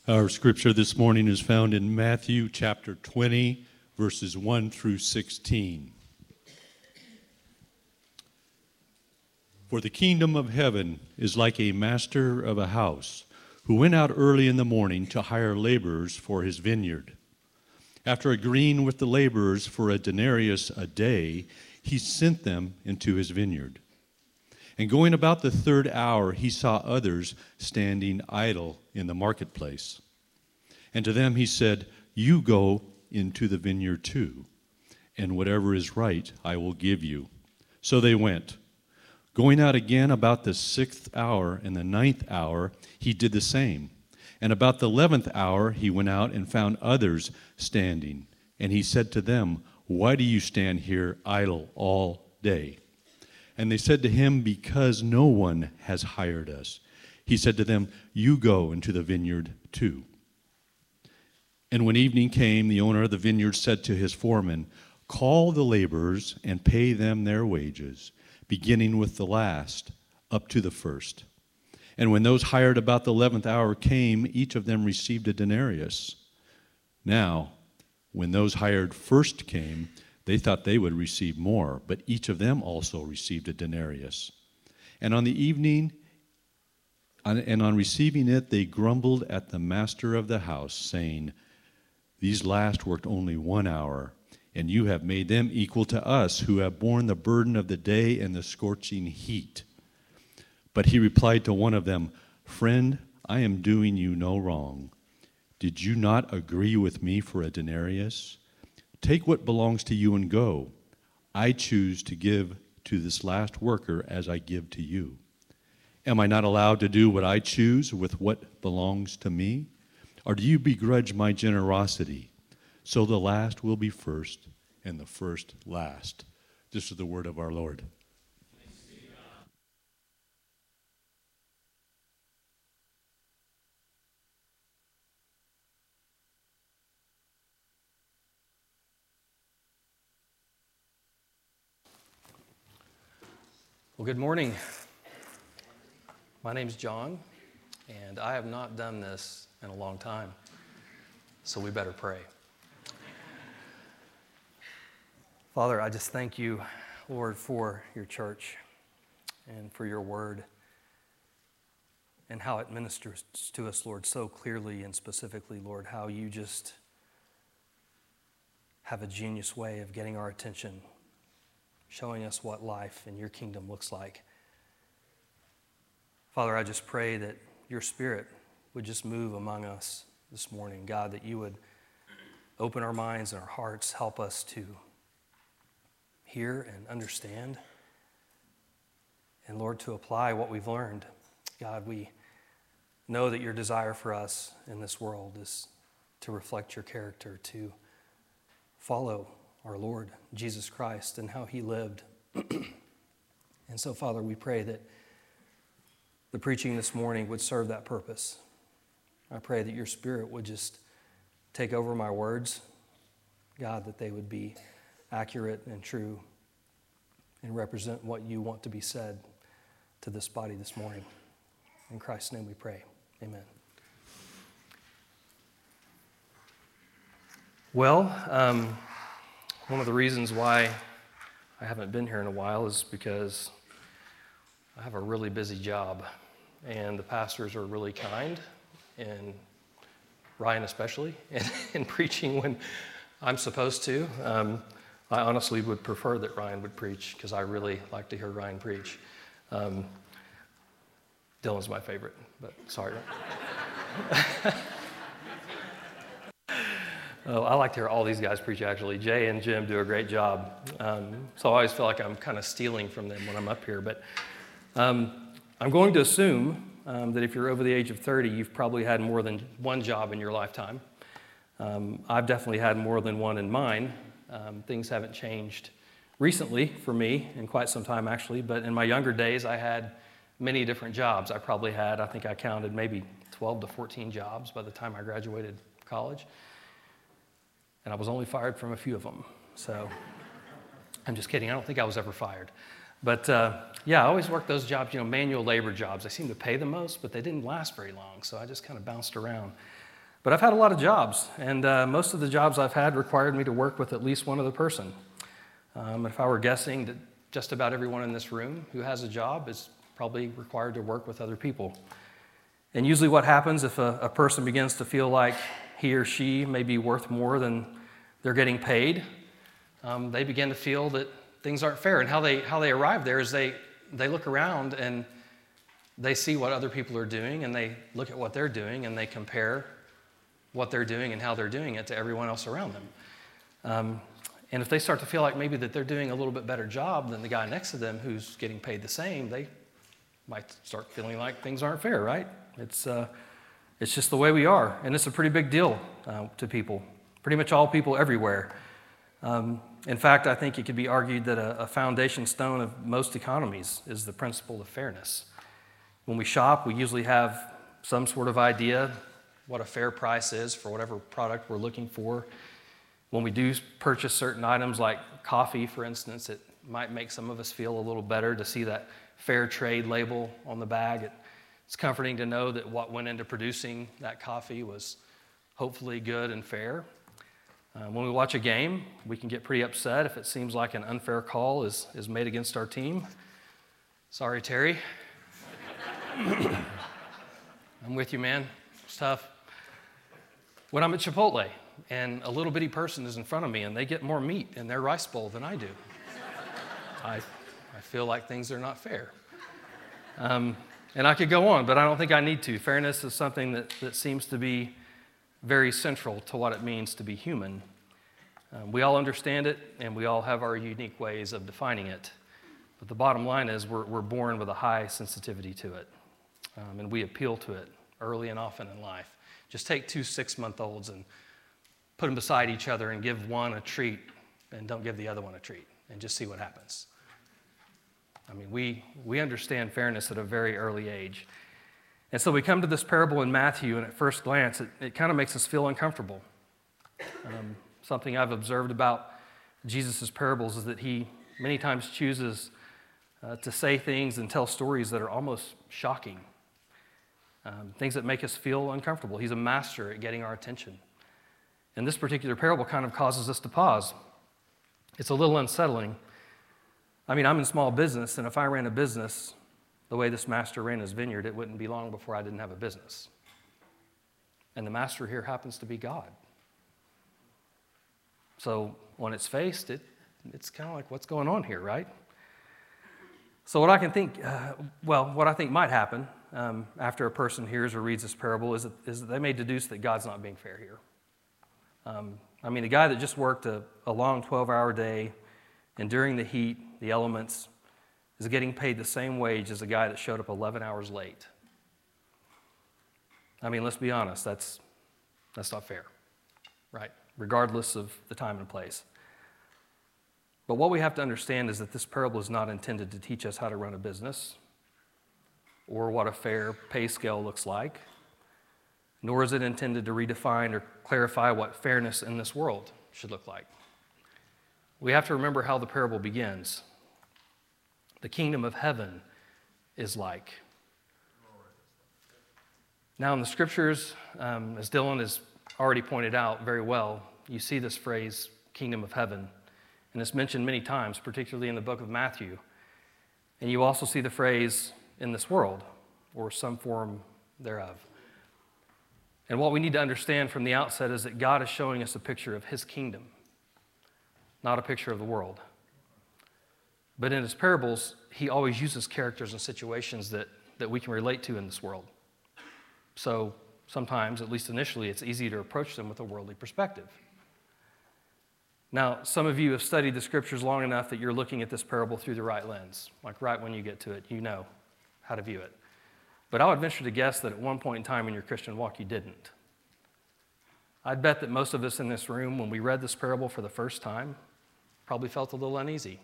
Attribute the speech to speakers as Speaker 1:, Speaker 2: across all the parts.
Speaker 1: Our scripture this morning is found in Matthew chapter 20, verses 1 through 16. For the kingdom of heaven is like a master of a house who went out early in the morning to hire laborers for his vineyard. After agreeing with the laborers for a denarius a day, he sent them into his vineyard. And going about the third hour, he saw others standing idle in the marketplace. And to them he said, "You go into the vineyard too, and whatever is right I will give you." So they went. Going out again about the 6th hour and the 9th hour, he did the same. And about the 11th hour he went out and found others standing. And he said to them, "Why do you stand here idle all day?" And they said to him, "Because no one has hired us." He said to them, "You go into the vineyard too." And when evening came, the owner of the vineyard said to his foreman, "Call the laborers and pay them their wages, beginning with the last up to the first." And when those hired about the 11th hour came, each of them received a denarius. Now, when those hired first came, they thought they would receive more, but each of them also received a denarius. And on receiving it, they grumbled at the master of the house, saying, "These last worked only 1 hour, and you have made them equal to us, who have borne the burden of the day and the scorching heat." But he replied to one of them, "Friend, I am doing you no wrong. Did you not agree with me for a denarius? Take what belongs to you and go. I choose to give to this last worker as I give to you. Am I not allowed to do what I choose with what belongs to me? Or do you begrudge my generosity? So the last will be first, and the first last." This is the word of our Lord.
Speaker 2: Well, good morning. My name's John, and I have not done this in a long time, so we better pray. Father, I just thank you, Lord, for your church and for your word and how it ministers to us, Lord, so clearly and specifically, Lord, how you just have a genius way of getting our attention, showing us what life in your kingdom looks like. Father, I just pray that your Spirit would just move among us this morning. God, that you would open our minds and our hearts, help us to hear and understand, and Lord, to apply what we've learned. God, we know that your desire for us in this world is to reflect your character, to follow our Lord Jesus Christ and how he lived. And so, Father, we pray that the preaching this morning would serve that purpose. I pray that your Spirit would just take over my words, God, that they would be accurate and true and represent what you want to be said to this body this morning. In Christ's name we pray. Amen. Well, one of the reasons why I haven't been here in a while is because I have a really busy job, and the pastors are really kind, and Ryan especially, in preaching when I'm supposed to. I honestly would prefer that Ryan would preach because I really like to hear Ryan preach. Dylan's my favorite, but sorry. Oh, I like to hear all these guys preach, actually. Jay and Jim do a great job. So I always feel like I'm kind of stealing from them when I'm up here. But I'm going to assume that if you're over the age of 30, you've probably had more than one job in your lifetime. I've definitely had more than one in mine. Things haven't changed recently for me in quite some time, actually. But in my younger days, I had many different jobs. I probably had, I think I counted maybe 12 to 14 jobs by the time I graduated college. And I was only fired from a few of them. So I'm just kidding. I don't think I was ever fired. But yeah, I always worked those jobs, manual labor jobs. They seemed to pay the most, but they didn't last very long. So I just kind of bounced around. But I've had a lot of jobs, and most of the jobs I've had required me to work with at least one other person. If I were guessing, that just about everyone in this room who has a job is probably required to work with other people. And usually what happens if a person begins to feel like he or she may be worth more than they're getting paid, they begin to feel that things aren't fair. And how they arrive there is they look around and they see what other people are doing, and they look at what they're doing, and they compare what they're doing and how they're doing it to everyone else around them. And if they start to feel like maybe that they're doing a little bit better job than the guy next to them who's getting paid the same, they might start feeling like things aren't fair, right? It's just the way we are, and it's a pretty big deal to people, pretty much all people everywhere. In fact, I think it could be argued that a foundation stone of most economies is the principle of fairness. When we shop, we usually have some sort of idea what a fair price is for whatever product we're looking for. When we do purchase certain items like coffee, for instance, it might make some of us feel a little better to see that fair trade label on the bag. It's comforting to know that what went into producing that coffee was hopefully good and fair. When we watch a game, we can get pretty upset if it seems like an unfair call is made against our team. Sorry, Terry. I'm with you, man. It's tough. When I'm at Chipotle and a little bitty person is in front of me and they get more meat in their rice bowl than I do, I feel like things are not fair. And I could go on, but I don't think I need to. Fairness is something that seems to be very central to what it means to be human. We all understand it, and we all have our unique ways of defining it. But the bottom line is we're born with a high sensitivity to it, and we appeal to it early and often in life. Just take 2 6-month-olds and put them beside each other and give one a treat and don't give the other one a treat, and just see what happens. I mean, we understand fairness at a very early age. And so we come to this parable in Matthew, and at first glance, it kind of makes us feel uncomfortable. Something I've observed about Jesus' parables is that he many times chooses to say things and tell stories that are almost shocking, things that make us feel uncomfortable. He's a master at getting our attention. And this particular parable kind of causes us to pause. It's a little unsettling. I mean, I'm in small business, and if I ran a business the way this master ran his vineyard, it wouldn't be long before I didn't have a business. And the master here happens to be God. So when it's faced, it's kind of like, what's going on here, right? So what I think might happen after a person hears or reads this parable is that they may deduce that God's not being fair here. I mean, the guy that just worked a long 12-hour day, enduring the heat, the elements, is getting paid the same wage as a guy that showed up 11 hours late. I mean, let's be honest, that's not fair, right? Regardless of the time and place. But what we have to understand is that this parable is not intended to teach us how to run a business or what a fair pay scale looks like, nor is it intended to redefine or clarify what fairness in this world should look like. We have to remember how the parable begins. The kingdom of heaven is like. Now in the scriptures, as Dylan has already pointed out very well, you see this phrase, kingdom of heaven, and it's mentioned many times, particularly in the book of Matthew. And you also see the phrase in this world, or some form thereof. And what we need to understand from the outset is that God is showing us a picture of his kingdom, not a picture of the world. But in his parables, he always uses characters and situations that we can relate to in this world. So sometimes, at least initially, it's easy to approach them with a worldly perspective. Now, some of you have studied the scriptures long enough that you're looking at this parable through the right lens. Like right when you get to it, you know how to view it. But I would venture to guess that at one point in time in your Christian walk, you didn't. I'd bet that most of us in this room, when we read this parable for the first time, probably felt a little uneasy.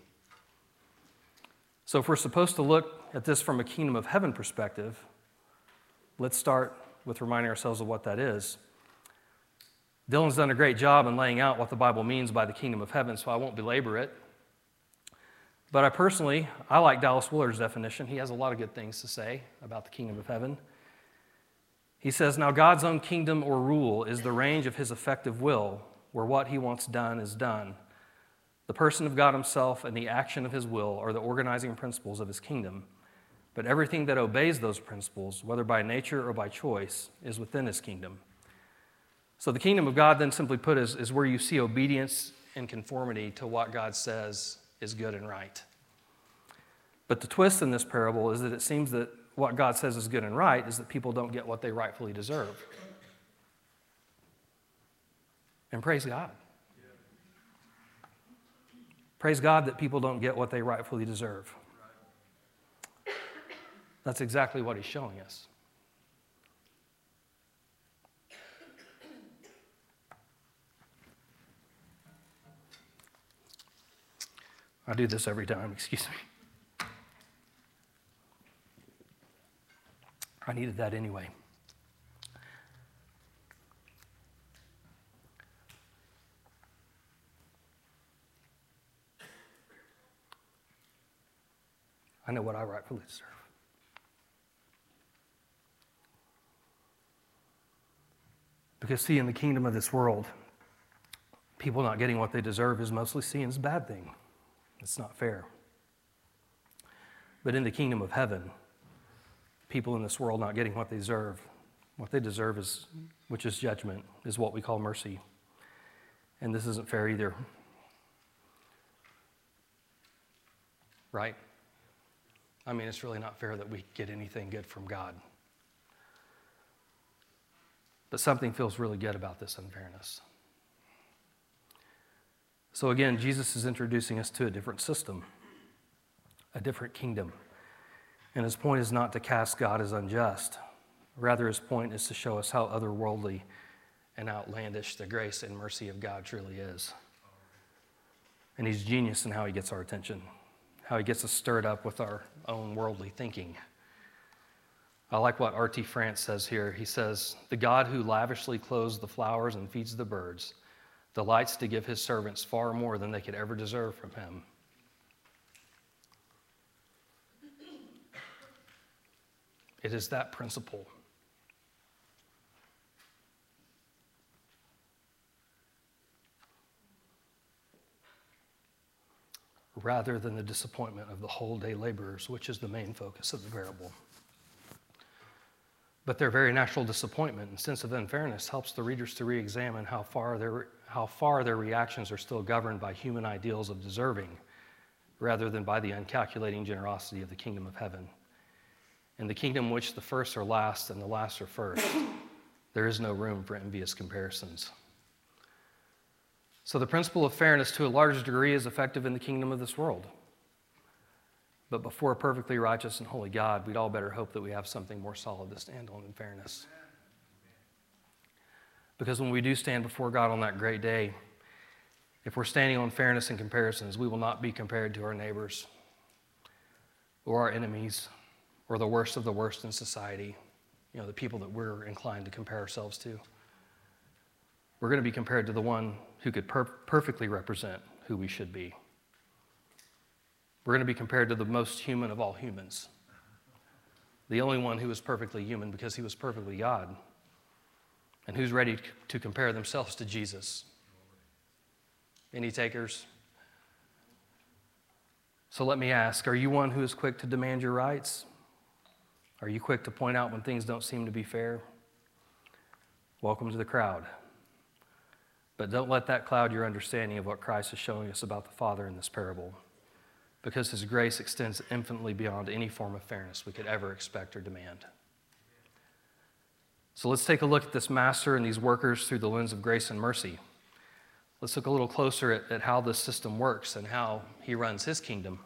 Speaker 2: So if we're supposed to look at this from a kingdom of heaven perspective, let's start with reminding ourselves of what that is. Dylan's done a great job in laying out what the Bible means by the kingdom of heaven, so I won't belabor it. But I like Dallas Willard's definition. He has a lot of good things to say about the kingdom of heaven. He says, now God's own kingdom or rule is the range of his effective will, where what he wants done is done. The person of God himself and the action of his will are the organizing principles of his kingdom. But everything that obeys those principles, whether by nature or by choice, is within his kingdom. So the kingdom of God, then simply put, is where you see obedience and conformity to what God says is good and right. But the twist in this parable is that it seems that what God says is good and right is that people don't get what they rightfully deserve. And praise God. Praise God that people don't get what they rightfully deserve. That's exactly what he's showing us. I do this every time, excuse me. I needed that anyway. I know what I rightfully deserve. Because, see, in the kingdom of this world, people not getting what they deserve is mostly seen as a bad thing. It's not fair. But in the kingdom of heaven, people in this world not getting what they deserve is, which is judgment, is what we call mercy. And this isn't fair either. Right? I mean, it's really not fair that we get anything good from God. But something feels really good about this unfairness. So again, Jesus is introducing us to a different system, a different kingdom. And his point is not to cast God as unjust. Rather, his point is to show us how otherworldly and outlandish the grace and mercy of God truly is. And he's genius in how he gets our attention, how he gets us stirred up with our own worldly thinking. I like what R.T. France says here. He says, the God who lavishly clothes the flowers and feeds the birds delights to give his servants far more than they could ever deserve from him. It is that principle. Rather than the disappointment of the whole day laborers, which is the main focus of the parable. But their very natural disappointment and sense of unfairness helps the readers to re-examine how far their reactions are still governed by human ideals of deserving, rather than by the uncalculating generosity of the kingdom of heaven. In the kingdom in which the first are last and the last are first, there is no room for envious comparisons. So the principle of fairness to a large degree is effective in the kingdom of this world. But before a perfectly righteous and holy God, we'd all better hope that we have something more solid to stand on than fairness. Because when we do stand before God on that great day, if we're standing on fairness and comparisons, we will not be compared to our neighbors or our enemies or the worst of the worst in society, the people that we're inclined to compare ourselves to. We're going to be compared to the one who could perfectly represent who we should be. We're going to be compared to the most human of all humans, the only one who was perfectly human because he was perfectly God, and who's ready to compare themselves to Jesus. Any takers? So let me ask, are you one who is quick to demand your rights? Are you quick to point out when things don't seem to be fair? Welcome to the crowd. But don't let that cloud your understanding of what Christ is showing us about the Father in this parable, because his grace extends infinitely beyond any form of fairness we could ever expect or demand. So let's take a look at this master and these workers through the lens of grace and mercy. Let's look a little closer at how this system works and how he runs his kingdom.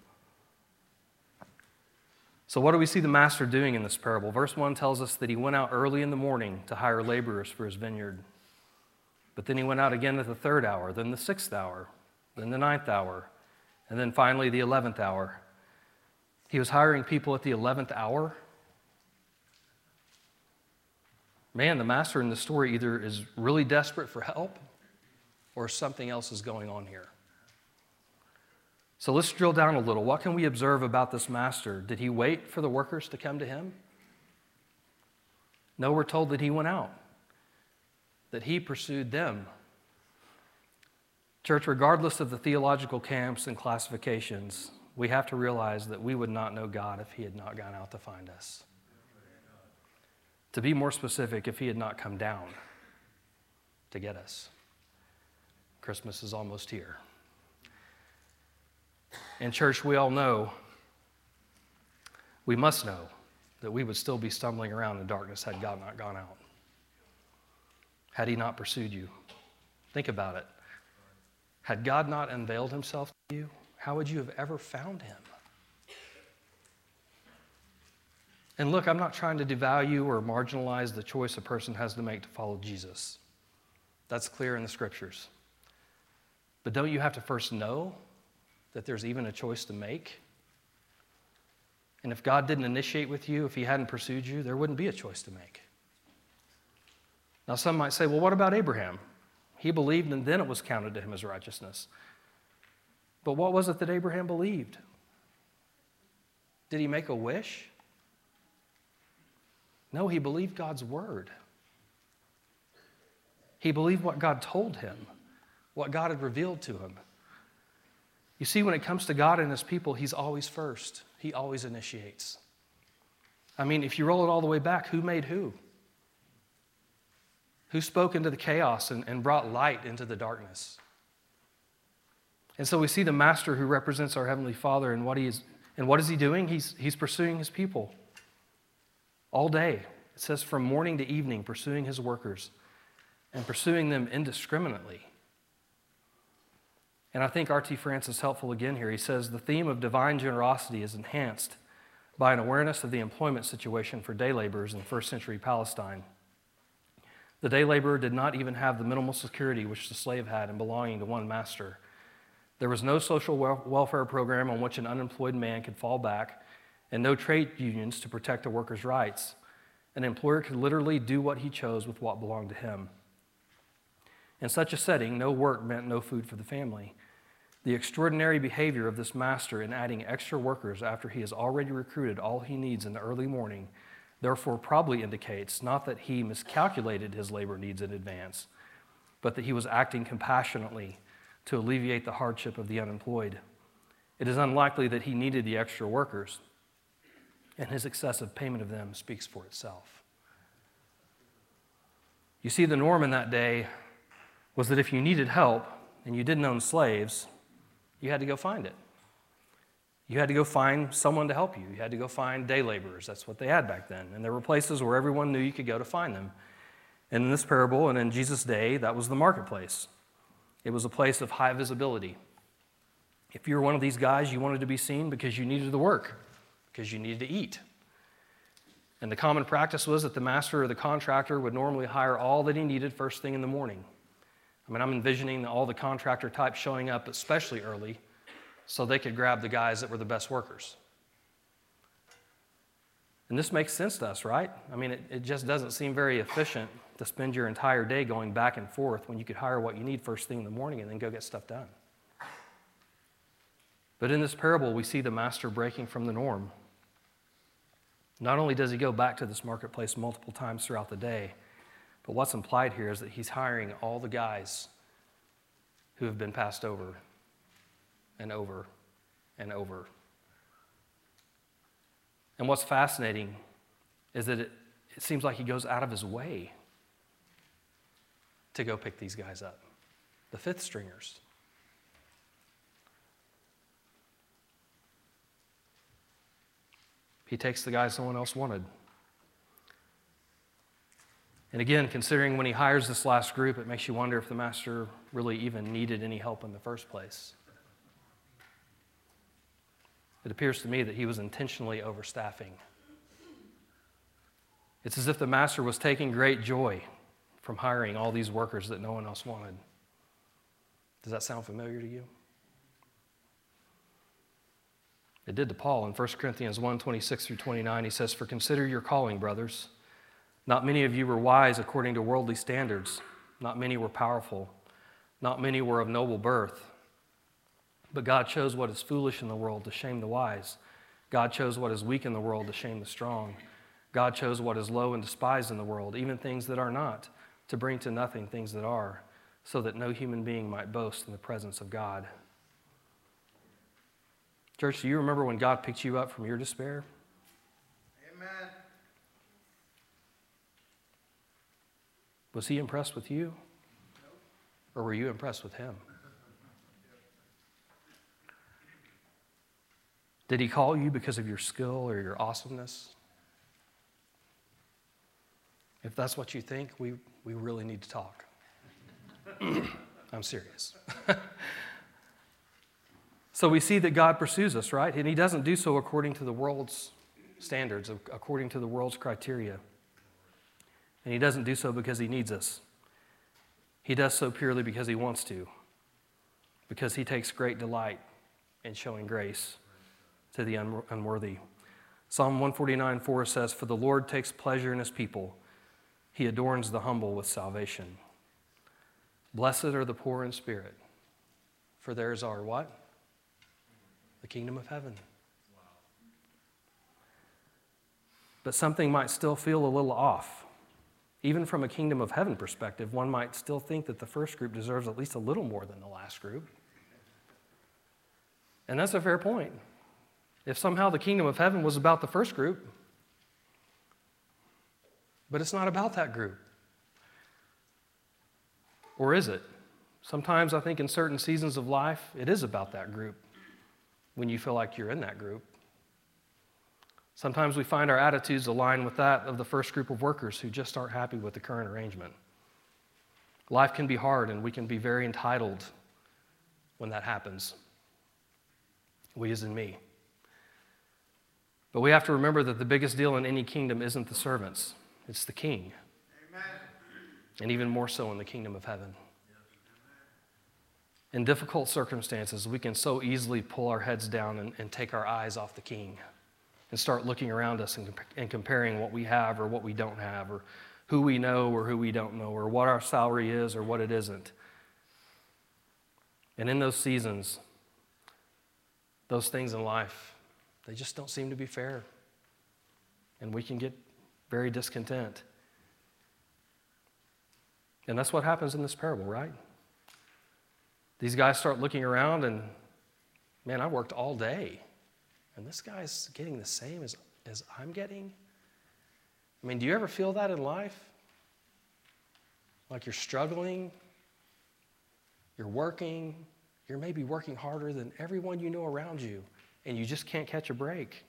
Speaker 2: So what do we see the master doing in this parable? Verse 1 tells us that he went out early in the morning to hire laborers for his vineyard. But then he went out again at the 3rd hour, then the 6th hour, then the 9th hour, and then finally the 11th hour. He was hiring people at the 11th hour. Man, the master in the story either is really desperate for help or something else is going on here. So let's drill down a little. What can we observe about this master? Did he wait for the workers to come to him? No, we're told that he went out, that he pursued them. Church, regardless of the theological camps and classifications, we have to realize that we would not know God if he had not gone out to find us. To be more specific, if he had not come down to get us. Christmas is almost here. And church, we all know, we must know, that we would still be stumbling around in darkness had God not gone out. Had he not pursued you. Think about it. Had God not unveiled himself to you, how would you have ever found him? And look, I'm not trying to devalue or marginalize the choice a person has to make to follow Jesus. That's clear in the scriptures. But don't you have to first know that there's even a choice to make? And if God didn't initiate with you, if he hadn't pursued you, there wouldn't be a choice to make. Now some might say, well, what about Abraham? He believed and then it was counted to him as righteousness. But what was it that Abraham believed? Did he make a wish? No, he believed God's word. He believed what God told him, what God had revealed to him. You see, when it comes to God and his people, he's always first. He always initiates. I mean, if you roll it all the way back, who made who? Who spoke into the chaos and brought light into the darkness? And so we see the Master who represents our Heavenly Father, and what is he doing? He's pursuing his people all day. It says from morning to evening, pursuing his workers and pursuing them indiscriminately. And I think R.T. France is helpful again here. He says the theme of divine generosity is enhanced by an awareness of the employment situation for day laborers in first century Palestine. The day laborer did not even have the minimal security which the slave had in belonging to one master. There was no social welfare program on which an unemployed man could fall back, and no trade unions to protect a worker's rights. An employer could literally do what he chose with what belonged to him. In such a setting, no work meant no food for the family. The extraordinary behavior of this master in adding extra workers after he has already recruited all he needs in the early morning, therefore probably indicates not that he miscalculated his labor needs in advance, but that he was acting compassionately to alleviate the hardship of the unemployed. It is unlikely that he needed the extra workers, and his excessive payment of them speaks for itself. You see, the norm in that day was that if you needed help and you didn't own slaves, you had to go find it. You had to go find someone to help you. You had to go find day laborers. That's what they had back then. And there were places where everyone knew you could go to find them. And in this parable and in Jesus' day, that was the marketplace. It was a place of high visibility. If you were one of these guys, you wanted to be seen because you needed the work, because you needed to eat. And the common practice was that the master or the contractor would normally hire all that he needed first thing in the morning. I mean, I'm envisioning all the contractor types showing up especially early so they could grab the guys that were the best workers. And this makes sense to us, right? I mean, it just doesn't seem very efficient to spend your entire day going back and forth when you could hire what you need first thing in the morning and then go get stuff done. But in this parable, we see the master breaking from the norm. Not only does he go back to this marketplace multiple times throughout the day, but what's implied here is that he's hiring all the guys who have been passed over and over and over. And what's fascinating is that it seems like he goes out of his way to go pick these guys up, the fifth stringers. He takes the guys someone else wanted. And again, considering when he hires this last group, it makes you wonder if the master really even needed any help in the first place. It appears to me that he was intentionally overstaffing. It's as if the master was taking great joy from hiring all these workers that no one else wanted. Does that sound familiar to you? It did to Paul in 1 Corinthians 1:26-29. He says, "For consider your calling, brothers. Not many of you were wise according to worldly standards. Not many were powerful. Not many were of noble birth. But God chose what is foolish in the world to shame the wise. God chose what is weak in the world to shame the strong. God chose what is low and despised in the world, even things that are not, to bring to nothing things that are, so that no human being might boast in the presence of God. Church, do you remember when God picked you up from your despair?
Speaker 3: Amen.
Speaker 2: Was he impressed with you? Or were you impressed with him? Did he call you because of your skill or your awesomeness? If that's what you think, we really need to talk. I'm serious. So we see that God pursues us, right? And he doesn't do so according to the world's standards, according to the world's criteria. And he doesn't do so because he needs us. He does so purely because he wants to, because he takes great delight in showing grace to the unworthy. Psalm 149:4 says, "For the Lord takes pleasure in his people. He adorns the humble with salvation. Blessed are the poor in spirit, for theirs are" what? The kingdom of heaven. But something might still feel a little off. Even from a kingdom of heaven perspective, one might still think that the first group deserves at least a little more than the last group. And that's a fair point. If somehow the kingdom of heaven was about the first group, but it's not about that group. Or is it? Sometimes I think in certain seasons of life, it is about that group when you feel like you're in that group. Sometimes we find our attitudes align with that of the first group of workers who just aren't happy with the current arrangement. Life can be hard and we can be very entitled when that happens. We as in me. But we have to remember that the biggest deal in any kingdom isn't the servants, it's the king.
Speaker 3: Amen.
Speaker 2: And even more so in the kingdom of heaven. In difficult circumstances, we can so easily pull our heads down and take our eyes off the king and start looking around us and comparing what we have or what we don't have, or who we know or who we don't know, or what our salary is or what it isn't. And in those seasons, those things in life, they just don't seem to be fair. And we can get very discontent. And that's what happens in this parable, right? These guys start looking around and, man, I worked all day. And this guy's getting the same as I'm getting? I mean, do you ever feel that in life? Like you're struggling, you're working, you're maybe working harder than everyone you know around you, and you just can't catch a break.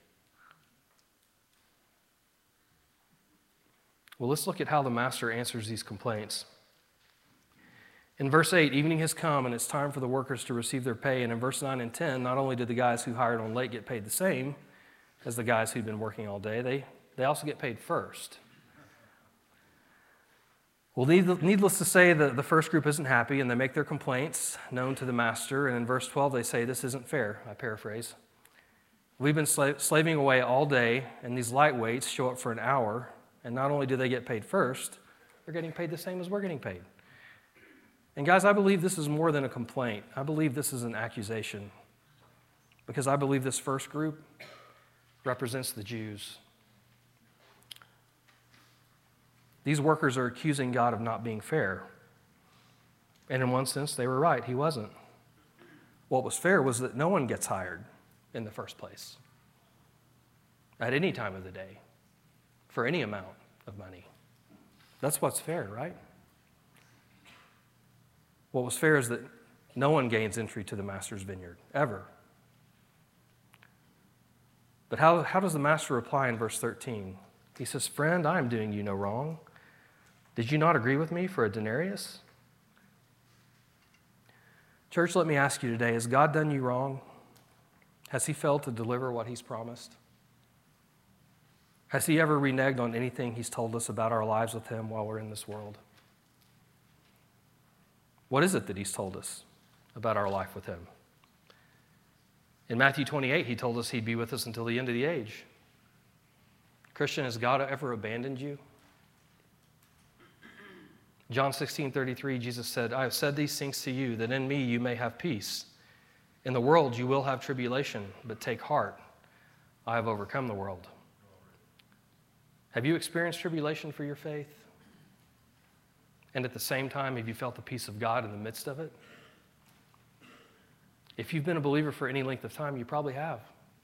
Speaker 2: Well, let's look at how the master answers these complaints. In verse 8, evening has come and it's time for the workers to receive their pay. And in verse 9 and 10, not only did the guys who hired on late get paid the same as the guys who'd been working all day, they also get paid first. Well, needless to say, the first group isn't happy and they make their complaints known to the master. And in verse 12, they say, "This isn't fair," I paraphrase. "We've been slaving away all day and these lightweights show up for an hour. And not only do they get paid first, they're getting paid the same as we're getting paid." And guys, I believe this is more than a complaint. I believe this is an accusation. Because I believe this first group represents the Jews. These workers are accusing God of not being fair. And in one sense, they were right. He wasn't. What was fair was that no one gets hired in the first place. At any time of the day. For any amount of money. That's what's fair, right? What was fair is that no one gains entry to the master's vineyard, ever. But how does the master reply in verse 13? He says, "Friend, I am doing you no wrong. Did you not agree with me for a denarius?" Church, let me ask you today, has God done you wrong? Has he failed to deliver what he's promised? Has he ever reneged on anything he's told us about our lives with him while we're in this world? What is it that he's told us about our life with him? In Matthew 28, he told us he'd be with us until the end of the age. Christian, has God ever abandoned you? John 16:33, Jesus said, "I have said these things to you, that in me you may have peace. In the world you will have tribulation, but take heart. I have overcome the world." Have you experienced tribulation for your faith? And at the same time, have you felt the peace of God in the midst of it? If you've been a believer for any length of time, you probably have.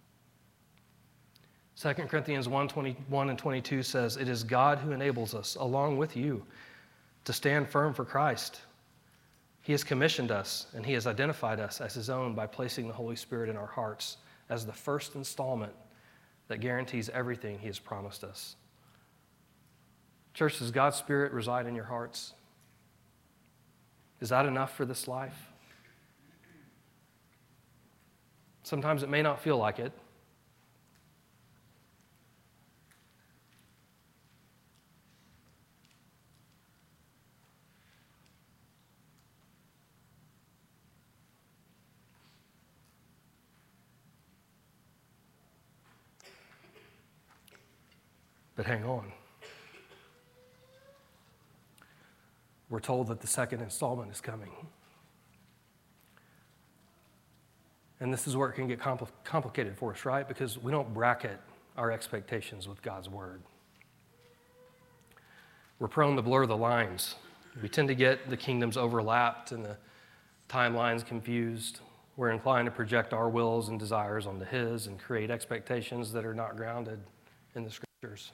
Speaker 2: 2 Corinthians 1:21 and 22 says, "It is God who enables us, along with you, to stand firm for Christ. He has commissioned us, and He has identified us as His own by placing the Holy Spirit in our hearts as the first installment that guarantees everything He has promised us." Church, does God's Spirit reside in your hearts? Is that enough for this life? Sometimes it may not feel like it. But hang on. We're told that the second installment is coming. And this is where it can get complicated for us, right? Because we don't bracket our expectations with God's word. We're prone to blur the lines. We tend to get the kingdoms overlapped and the timelines confused. We're inclined to project our wills and desires onto His and create expectations that are not grounded in the Scriptures.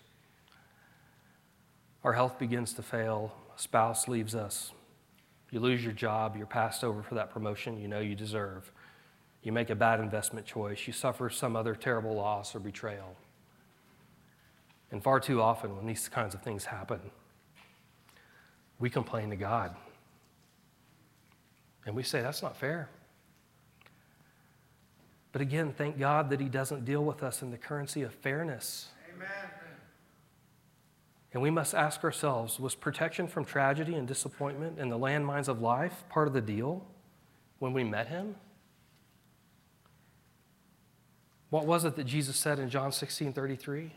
Speaker 2: Our health begins to fail. A spouse leaves us. You lose your job. You're passed over for that promotion you know you deserve. You make a bad investment choice. You suffer some other terrible loss or betrayal. And far too often when these kinds of things happen, we complain to God. And we say, that's not fair. But again, thank God that He doesn't deal with us in the currency of fairness.
Speaker 3: Amen.
Speaker 2: And we must ask ourselves, was protection from tragedy and disappointment and the landmines of life part of the deal when we met Him? What was it that Jesus said in John 16:33?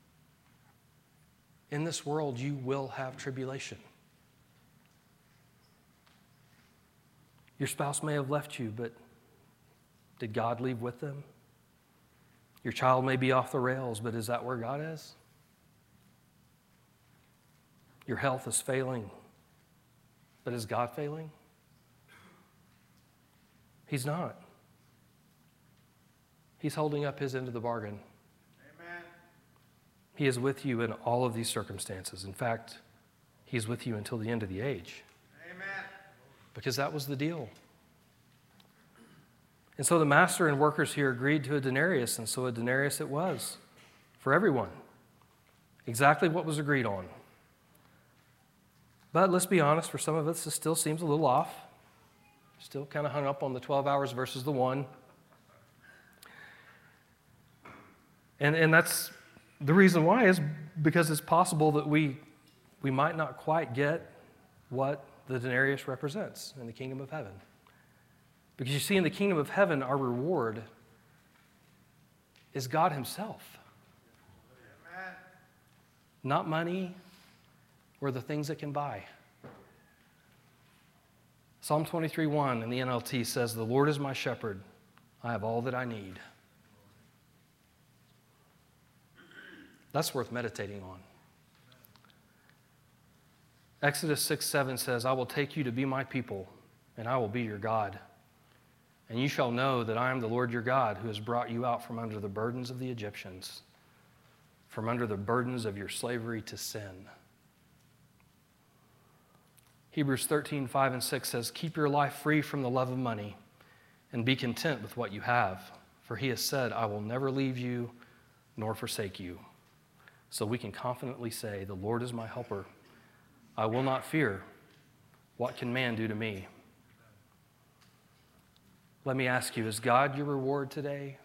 Speaker 2: In this world you will have tribulation. Your spouse may have left you, but did God leave with them? Your child may be off the rails, but is that where God is? Your health is failing, but is God failing? He's not. He's holding up His end of the bargain.
Speaker 3: Amen.
Speaker 2: He is with you in all of these circumstances. In fact, He's with you until the end of the age.
Speaker 3: Amen.
Speaker 2: Because that was the deal. And so the master and workers here agreed to a denarius, and so a denarius it was for everyone. Exactly what was agreed on. But let's be honest, for some of us, this still seems a little off. Still kind of hung up on the 12 hours versus the 1. And that's the reason why is because it's possible that we might not quite get what the denarius represents in the kingdom of heaven. Because you see, in the kingdom of heaven, our reward is God Himself.
Speaker 3: Amen.
Speaker 2: Not money or the things it can buy. Psalm 23:1 in the NLT says, "The Lord is my shepherd. I have all that I need." That's worth meditating on. Exodus 6:7 says, "I will take you to be my people, and I will be your God. And you shall know that I am the Lord your God, who has brought you out from under the burdens of the Egyptians, from under the burdens of your slavery to sin." Hebrews 13:5 and 6 says, "Keep your life free from the love of money, and be content with what you have. For He has said, I will never leave you nor forsake you." So we can confidently say, "The Lord is my helper. I will not fear. What can man do to me?" Let me ask you, is God your reward today?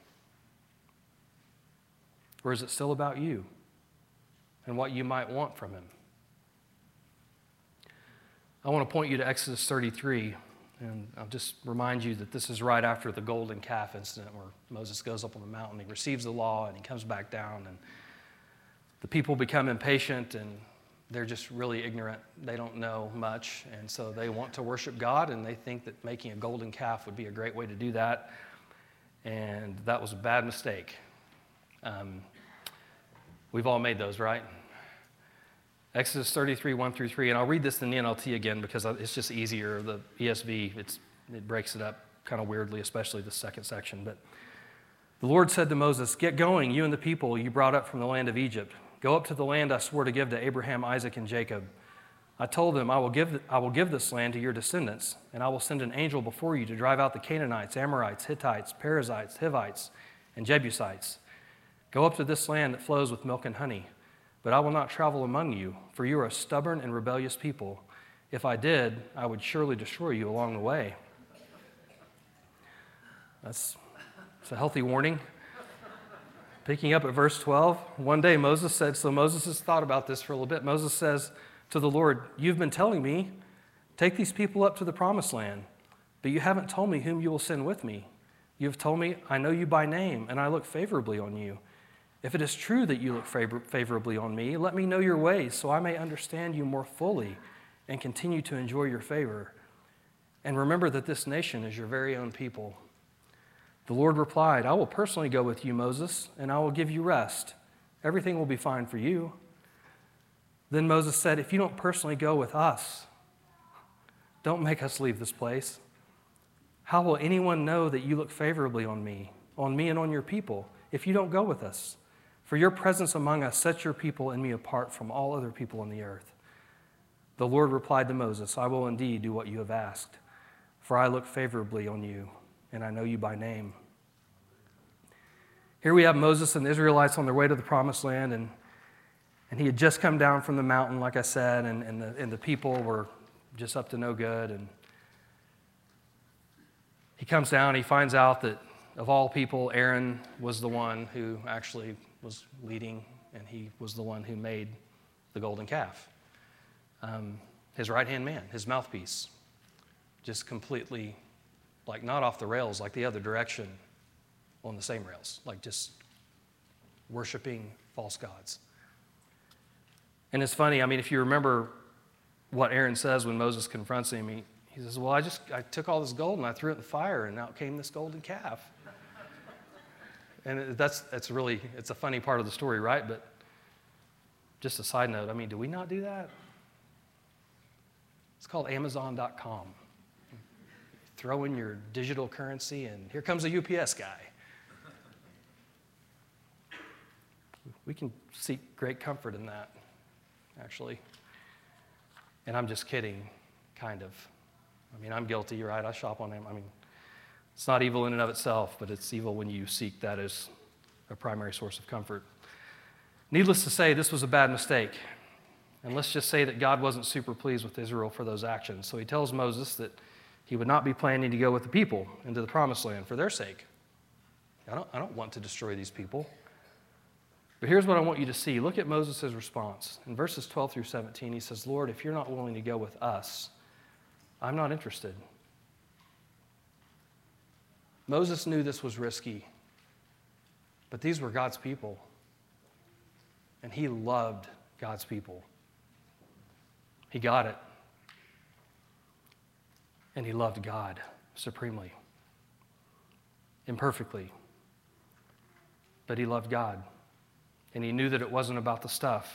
Speaker 2: Or is it still about you and what you might want from Him? I want to point you to Exodus 33, and I'll just remind you that this is right after the golden calf incident where Moses goes up on the mountain, he receives the law, and he comes back down, and the people become impatient, and they're just really ignorant. They don't know much, and so they want to worship God, and they think that making a golden calf would be a great way to do that, and that was a bad mistake. We've all made those, right? Exodus 33, 1 through 3, and I'll read this in the NLT again because it's just easier. The ESV, it breaks it up kind of weirdly, especially the second section. But the Lord said to Moses, "Get going, you and the people you brought up from the land of Egypt. Go up to the land I swore to give to Abraham, Isaac, and Jacob. I told them, I will give this land to your descendants, and I will send an angel before you to drive out the Canaanites, Amorites, Hittites, Perizzites, Hivites, and Jebusites. Go up to this land that flows with milk and honey. But I will not travel among you, for you are a stubborn and rebellious people. If I did, I would surely destroy you along the way." It's a healthy warning. Picking up at verse 12, one day Moses said, so Moses has thought about this for a little bit. Moses says to the Lord, "You've been telling me, take these people up to the promised land, but you haven't told me whom you will send with me. You have told me, I know you by name, and I look favorably on you. If it is true that you look favorably on me, let me know your ways so I may understand you more fully and continue to enjoy your favor. And remember that this nation is your very own people." The Lord replied, "I will personally go with you, Moses, and I will give you rest. Everything will be fine for you." Then Moses said, "If you don't personally go with us, don't make us leave this place. How will anyone know that you look favorably on me and on your people, if you don't go with us? For your presence among us sets your people and me apart from all other people on the earth." The Lord replied to Moses, "I will indeed do what you have asked, for I look favorably on you, and I know you by name." Here we have Moses and the Israelites on their way to the promised land, and he had just come down from the mountain, like I said, and the people were just up to no good. And he comes down, he finds out that of all people, Aaron was the one who actually was leading, and he was the one who made the golden calf. His right-hand man, his mouthpiece, just completely, like not off the rails, like the other direction, on the same rails, like just worshiping false gods. And it's funny, I mean, if you remember what Aaron says when Moses confronts him, he says, "Well, I took all this gold and I threw it in the fire, and out came this golden calf." And it's a funny part of the story, right? But just a side note, I mean, do we not do that? It's called Amazon.com. Throw in your digital currency, and here comes a UPS guy. We can seek great comfort in that, actually. And I'm just kidding, kind of. I mean, I'm guilty, right? I shop on Amazon. I mean, it's not evil in and of itself, but it's evil when you seek that as a primary source of comfort. Needless to say, this was a bad mistake. And let's just say that God wasn't super pleased with Israel for those actions. So he tells Moses that he would not be planning to go with the people into the promised land for their sake. I don't want to destroy these people. But here's what I want you to see. Look at Moses' response. In verses 12 through 17, he says, "Lord, if you're not willing to go with us, I'm not interested." Moses knew this was risky, but these were God's people, and he loved God's people. He got it, and he loved God supremely, imperfectly, but he loved God, and he knew that it wasn't about the stuff.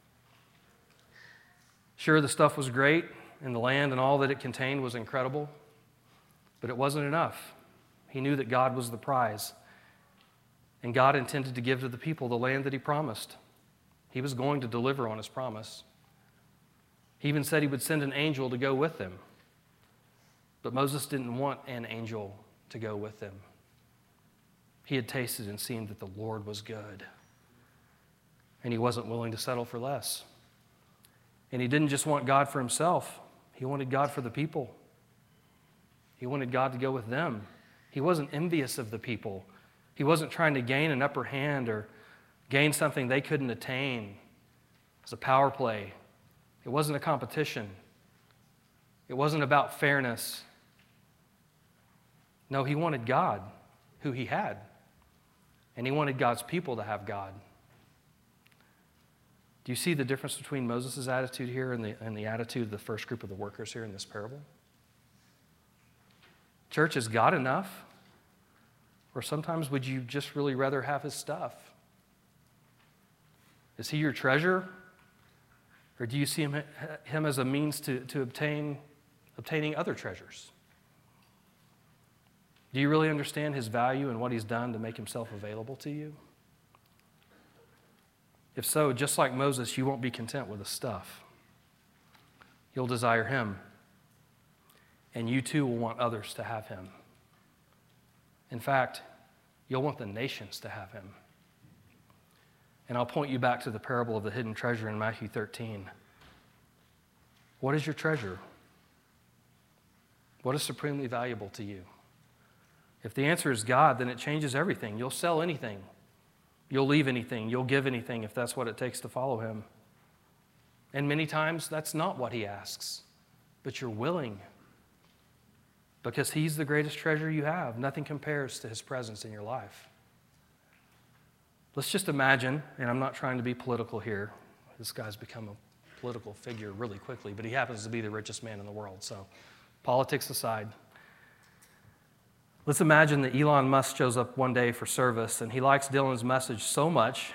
Speaker 2: Sure, the stuff was great, and the land and all that it contained was incredible, but it wasn't enough. He knew that God was the prize, and God intended to give to the people the land that he promised. He was going to deliver on his promise. He even said he would send an angel to go with them. But Moses didn't want an angel to go with them. He had tasted and seen that the Lord was good, and he wasn't willing to settle for less. And he didn't just want God for himself. He wanted God for the people. He wanted God to go with them. He wasn't envious of the people. He wasn't trying to gain an upper hand or gain something they couldn't attain. It was a power play. It wasn't a competition. It wasn't about fairness. No, he wanted God, who he had. And he wanted God's people to have God. Do you see the difference between Moses' attitude here and the attitude of the first group of the workers here in this parable? Church, is God enough? Or sometimes would you just really rather have his stuff? Is he your treasure? Or do you see him as a means to obtaining other treasures? Do you really understand his value and what he's done to make himself available to you? If so, just like Moses, you won't be content with the stuff. You'll desire him. And you too will want others to have him. In fact, you'll want the nations to have him. And I'll point you back to the parable of the hidden treasure in Matthew 13. What is your treasure? What is supremely valuable to you? If the answer is God, then it changes everything. You'll sell anything. You'll leave anything. You'll give anything if that's what it takes to follow him. And many times that's not what he asks, but you're willing because he's the greatest treasure you have. Nothing compares to his presence in your life. Let's just imagine, and I'm not trying to be political here. This guy's become a political figure really quickly, but he happens to be the richest man in the world. So politics aside, let's imagine that Elon Musk shows up one day for service, and he likes Dylan's message so much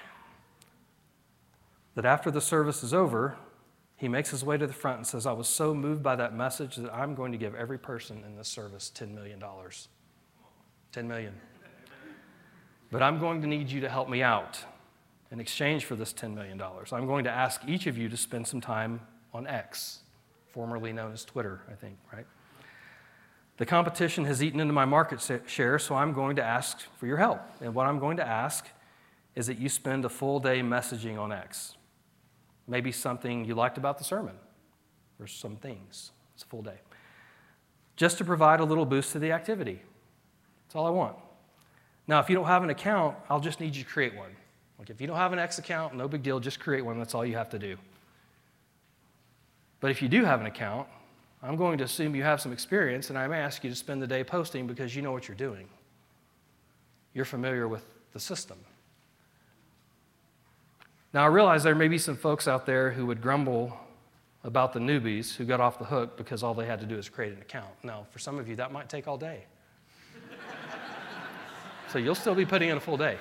Speaker 2: that after the service is over, he makes his way to the front and says, I was so moved by that message that I'm going to give every person in this service $10 million. $10 million. But I'm going to need you to help me out in exchange for this $10 million. I'm going to ask each of you to spend some time on X, formerly known as Twitter, I think, right? The competition has eaten into my market share, so I'm going to ask for your help. And what I'm going to ask is that you spend a full day messaging on X. Maybe something you liked about the sermon, or some things. It's a full day. Just to provide a little boost to the activity. That's all I want. Now, if you don't have an account, I'll just need you to create one. Like if you don't have an X account, no big deal, just create one. That's all you have to do. But if you do have an account, I'm going to assume you have some experience, and I may ask you to spend the day posting because you know what you're doing. You're familiar with the system. Now, I realize there may be some folks out there who would grumble about the newbies who got off the hook because all they had to do is create an account. Now, for some of you, that might take all day. So you'll still be putting in a full day.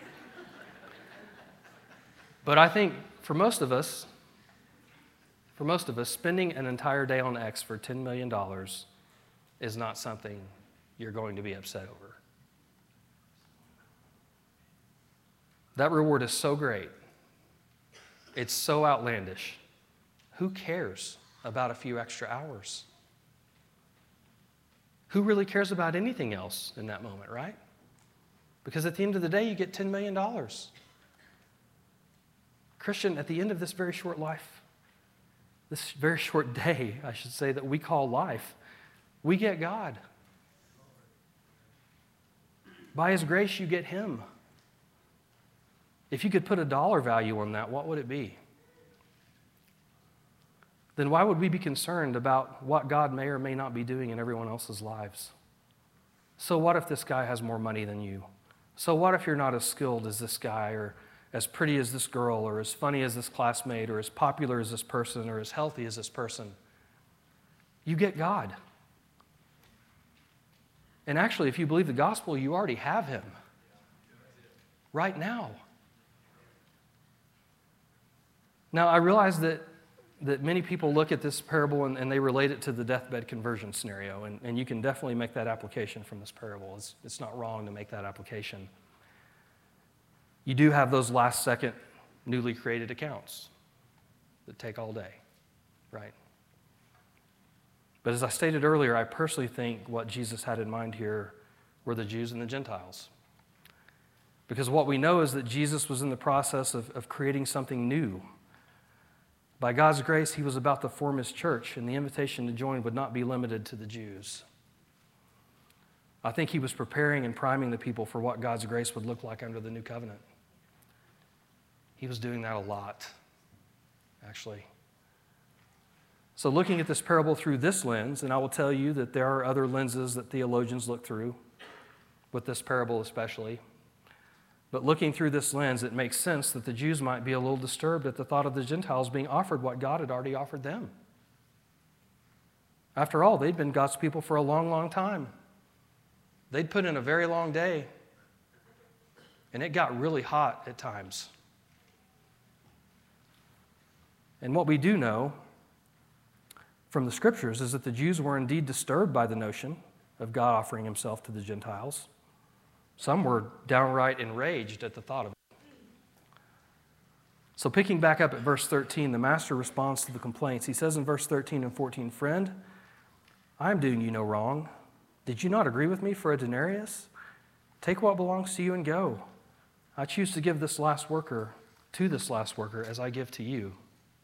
Speaker 2: But I think for most of us, spending an entire day on X for $10 million is not something you're going to be upset over. That reward is so great. It's so outlandish. Who cares about a few extra hours? Who really cares about anything else in that moment, right? Because at the end of the day, you get $10 million. Christian, at the end of this very short life, this very short day, I should say, that we call life, we get God. By his grace, you get him. If you could put a dollar value on that, what would it be? Then why would we be concerned about what God may or may not be doing in everyone else's lives? So what if this guy has more money than you? So what if you're not as skilled as this guy, or as pretty as this girl, or as funny as this classmate, or as popular as this person, or as healthy as this person? You get God. And actually, if you believe the gospel, you already have him. Right now. Now, I realize that many people look at this parable and they relate it to the deathbed conversion scenario, and you can definitely make that application from this parable. It's not wrong to make that application. You do have those last-second newly created accounts that take all day, right? But as I stated earlier, I personally think what Jesus had in mind here were the Jews and the Gentiles. Because what we know is that Jesus was in the process of creating something new. By God's grace, he was about to form his church, and the invitation to join would not be limited to the Jews. I think he was preparing and priming the people for what God's grace would look like under the new covenant. He was doing that a lot, actually. So looking at this parable through this lens, and I will tell you that there are other lenses that theologians look through, with this parable especially. But looking through this lens, it makes sense that the Jews might be a little disturbed at the thought of the Gentiles being offered what God had already offered them. After all, they'd been God's people for a long, long time. They'd put in a very long day, and it got really hot at times. And what we do know from the Scriptures is that the Jews were indeed disturbed by the notion of God offering himself to the Gentiles. Some were downright enraged at the thought of it. So picking back up at verse 13, the master responds to the complaints. He says in verse 13 and 14, "Friend, I am doing you no wrong. Did you not agree with me for a denarius? Take what belongs to you and go. I choose to give this last worker to this last worker as I give to you."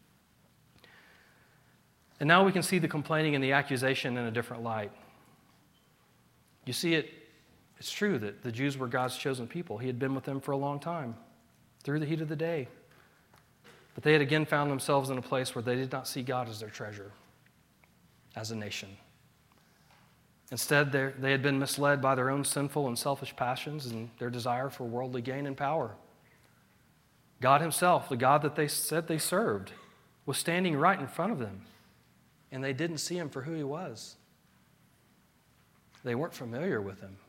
Speaker 2: And now we can see the complaining and the accusation in a different light. You see, it's true that the Jews were God's chosen people. He had been with them for a long time, through the heat of the day. But they had again found themselves in a place where they did not see God as their treasure, as a nation. Instead, they had been misled by their own sinful and selfish passions and their desire for worldly gain and power. God himself, the God that they said they served, was standing right in front of them, and they didn't see him for who he was. They weren't familiar with him,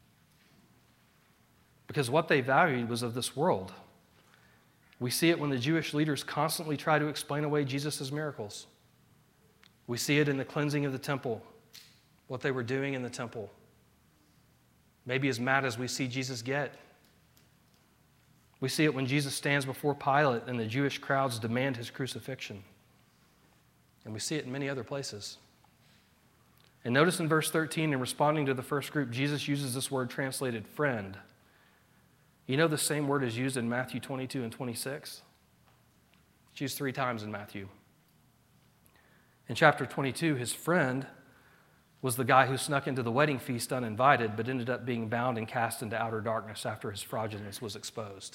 Speaker 2: because what they valued was of this world. We see it when the Jewish leaders constantly try to explain away Jesus' miracles. We see it in the cleansing of the temple, what they were doing in the temple. Maybe as mad as we see Jesus get. We see it when Jesus stands before Pilate and the Jewish crowds demand his crucifixion. And we see it in many other places. And notice in verse 13, in responding to the first group, Jesus uses this word translated friend. You know the same word is used in Matthew 22 and 26? It's used 3 times in Matthew. In chapter 22, his friend was the guy who snuck into the wedding feast uninvited, but ended up being bound and cast into outer darkness after his fraudulence was exposed.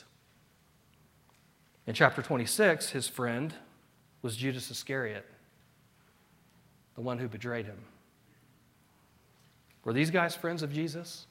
Speaker 2: In chapter 26, his friend was Judas Iscariot, the one who betrayed him. Were these guys friends of Jesus?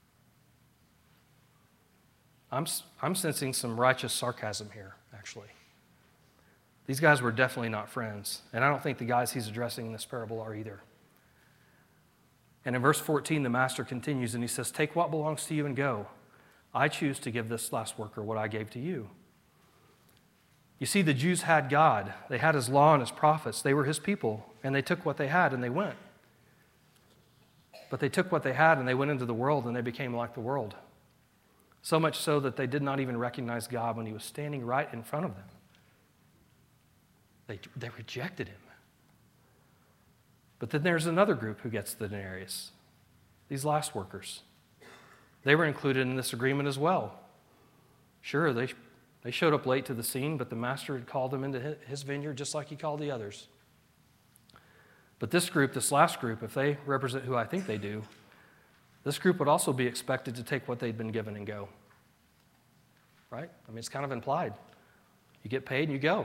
Speaker 2: I'm sensing some righteous sarcasm here, actually. These guys were definitely not friends, and I don't think the guys he's addressing in this parable are either. And in verse 14, the master continues and he says, "Take what belongs to you and go. I choose to give this last worker what I gave to you." You see, the Jews had God. They had his law and his prophets. They were his people, and they took what they had and they went. But they took what they had and they went into the world and they became like the world. So much so that they did not even recognize God when he was standing right in front of them. They rejected him. But then there's another group who gets the denarius, these last workers. They were included in this agreement as well. Sure, they showed up late to the scene, but the master had called them into his vineyard just like he called the others. But this group, this last group, if they represent who I think they do, this group would also be expected to take what they'd been given and go. Right? I mean, it's kind of implied. You get paid and you go.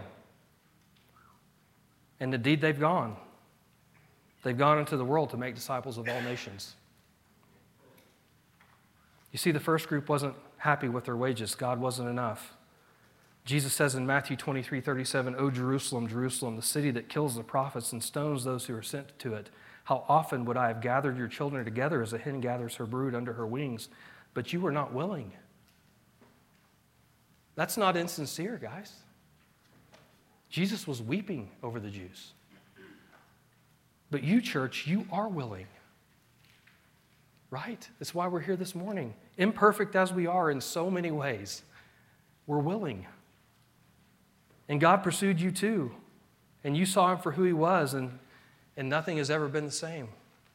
Speaker 2: And indeed, they've gone. They've gone into the world to make disciples of all nations. You see, the first group wasn't happy with their wages. God wasn't enough. Jesus says in Matthew 23:37, "O Jerusalem, Jerusalem, the city that kills the prophets and stones those who are sent to it. How often would I have gathered your children together as a hen gathers her brood under her wings, but you were not willing." That's not insincere, guys. Jesus was weeping over the Jews. But you, church, you are willing. Right? That's why we're here this morning. Imperfect as we are in so many ways, we're willing. And God pursued you too. And you saw him for who he was, and nothing has ever been the same.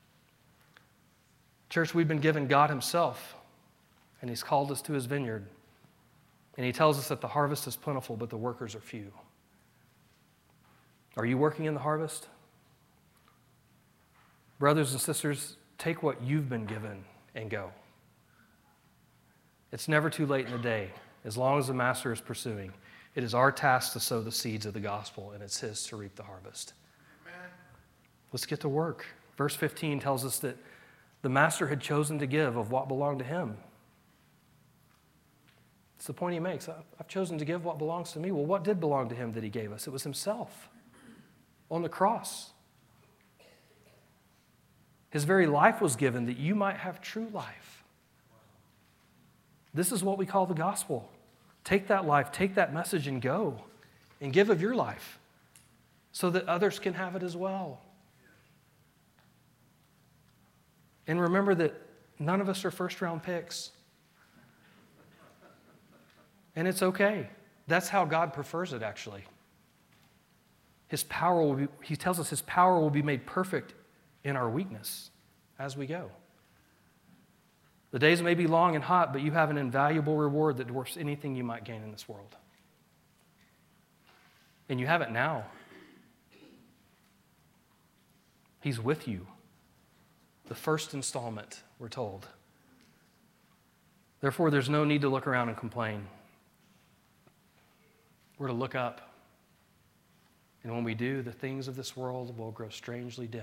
Speaker 2: Church, we've been given God himself, and he's called us to his vineyard. And he tells us that the harvest is plentiful, but the workers are few. Are you working in the harvest? Brothers and sisters, take what you've been given and go. It's never too late in the day, as long as the master is pursuing. It is our task to sow the seeds of the gospel, and it's his to reap the harvest.
Speaker 3: Amen.
Speaker 2: Let's get to work. Verse 15 tells us that the master had chosen to give of what belonged to him. It's the point he makes. I've chosen to give what belongs to me. Well, what did belong to him that he gave us? It was himself on the cross. His very life was given that you might have true life. This is what we call the gospel. Take that life, take that message and go and give of your life. so that others can have it as well. And remember that none of us are first-round picks. And it's okay. That's how God prefers it, actually. His power will be, he tells us his power will be made perfect in our weakness as we go. The days may be long and hot, but you have an invaluable reward that dwarfs anything you might gain in this world. And you have it now. He's with you. The first installment, we're told. Therefore, there's no need to look around and complain. We're to look up. And when we do, the things of this world will grow strangely dim.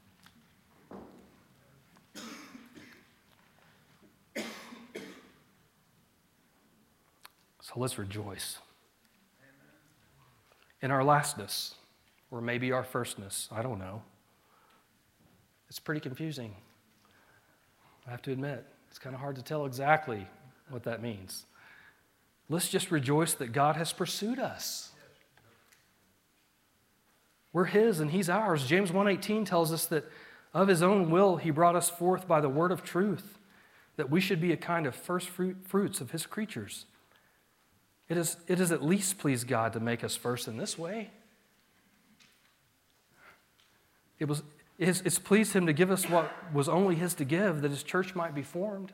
Speaker 2: So let's rejoice. In our lastness, or maybe our firstness, I don't know. It's pretty confusing. I have to admit, it's kind of hard to tell exactly what that means. Let's just rejoice that God has pursued us. We're His and He's ours. James 1:18 tells us that of His own will He brought us forth by the word of truth, that we should be a kind of first fruits of His creatures. It is at least pleased God to make us first in this way. It's pleased Him to give us what was only His to give, that His church might be formed.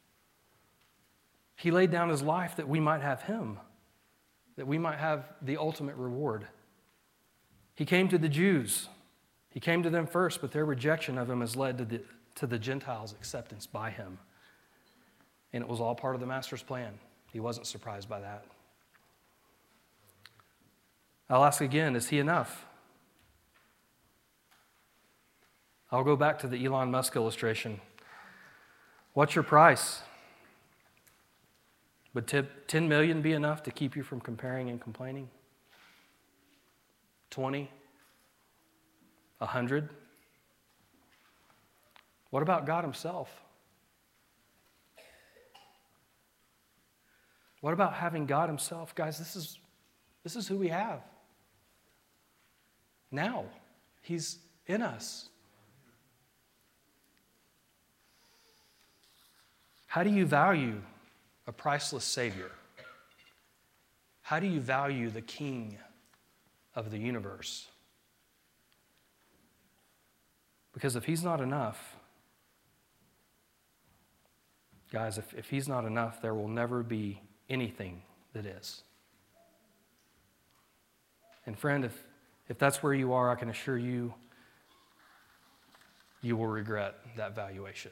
Speaker 2: He laid down His life that we might have Him, that we might have the ultimate reward. He came to the Jews. He came to them first, but their rejection of Him has led to the Gentiles' acceptance by Him. And it was all part of the Master's plan. He wasn't surprised by that. I'll ask again, is He enough? I'll go back to the Elon Musk illustration. What's your price? Would 10 million be enough to keep you from comparing and complaining? 20? 100? What about God Himself? What about having God Himself? Guys, this is who we have. Now, He's in us. How do you value a priceless Savior? How do you value the King of the universe? Because if He's not enough, guys, if He's not enough, there will never be anything that is. And friend, if that's where you are, I can assure you, you will regret that valuation.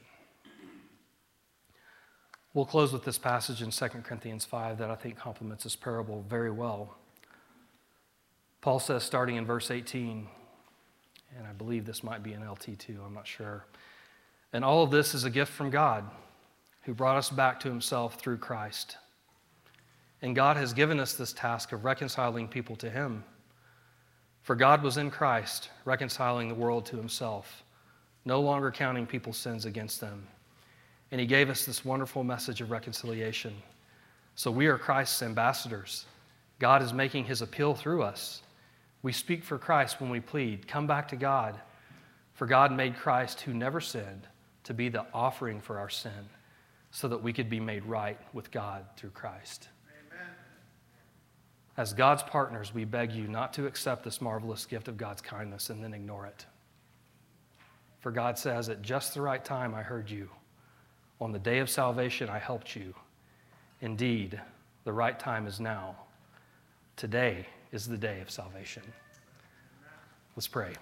Speaker 2: We'll close with this passage in 2 Corinthians 5 that I think complements this parable very well. Paul says, starting in verse 18, and I believe this might be an LT too, I'm not sure. And all of this is a gift from God, who brought us back to Himself through Christ. And God has given us this task of reconciling people to Him. For God was in Christ, reconciling the world to Himself, no longer counting people's sins against them. And He gave us this wonderful message of reconciliation. So we are Christ's ambassadors. God is making His appeal through us. We speak for Christ when we plead, come back to God. For God made Christ, who never sinned, to be the offering for our sin, so that we could be made right with God through Christ.
Speaker 3: Amen.
Speaker 2: As God's partners, we beg you not to accept this marvelous gift of God's kindness and then ignore it. For God says, at just the right time I heard you. On the day of salvation, I helped you. Indeed, the right time is now. Today is the day of salvation. Let's pray.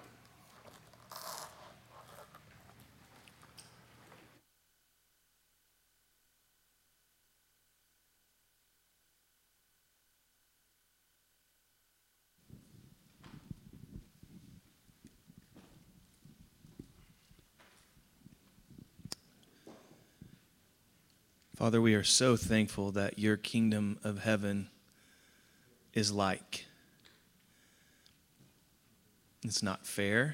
Speaker 4: Father, we are so thankful that your kingdom of heaven is like. It's not fair.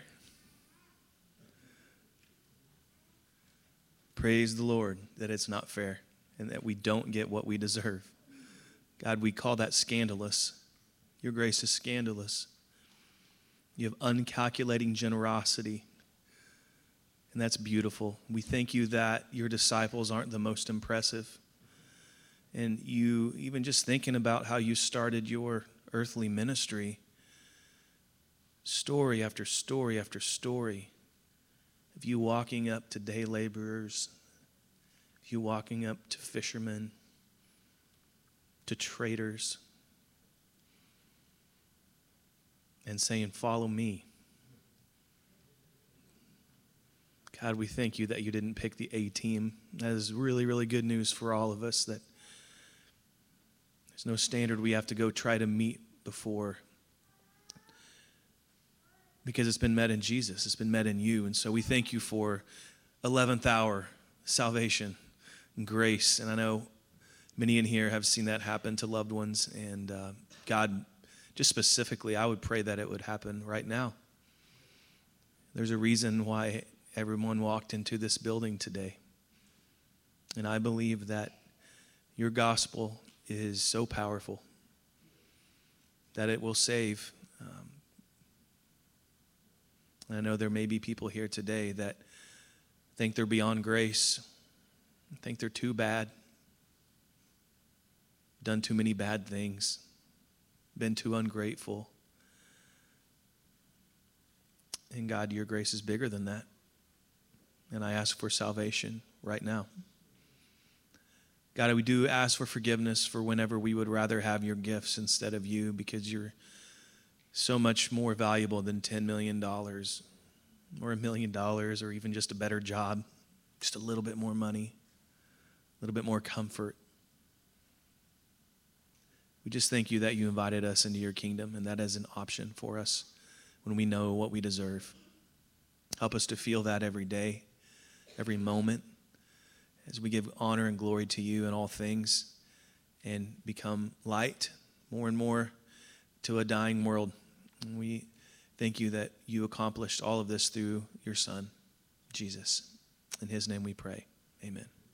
Speaker 4: Praise the Lord that it's not fair and that we don't get what we deserve. God, we call that scandalous. Your grace is scandalous. You have uncalculating generosity, and that's beautiful. We thank you that your disciples aren't the most impressive. And you, even just thinking about how you started your earthly ministry, story after story after story of you walking up to day laborers, of you walking up to fishermen, to traders, and saying, follow me. God, we thank you that you didn't pick the A team. That is really, really good news for all of us, that there's no standard we have to go try to meet before, because it's been met in Jesus. It's been met in you. And so we thank you for 11th hour salvation and grace. And I know many in here have seen that happen to loved ones. And God, just specifically, I would pray that it would happen right now. There's a reason why everyone walked into this building today. And I believe that your gospel is so powerful that it will save. I know there may be people here today that think they're beyond grace, think they're too bad, done too many bad things, been too ungrateful. And God, your grace is bigger than that. And I ask for salvation right now. God, we do ask for forgiveness for whenever we would rather have your gifts instead of you, because you're so much more valuable than $10 million or $1 million or even just a better job, just a little bit more money, a little bit more comfort. We just thank you that you invited us into your kingdom, and that is an option for us when we know what we deserve. Help us to feel that every day, every moment, as we give honor and glory to you in all things and become light more and more to a dying world. And we thank you that you accomplished all of this through your Son, Jesus. In his name we pray. Amen.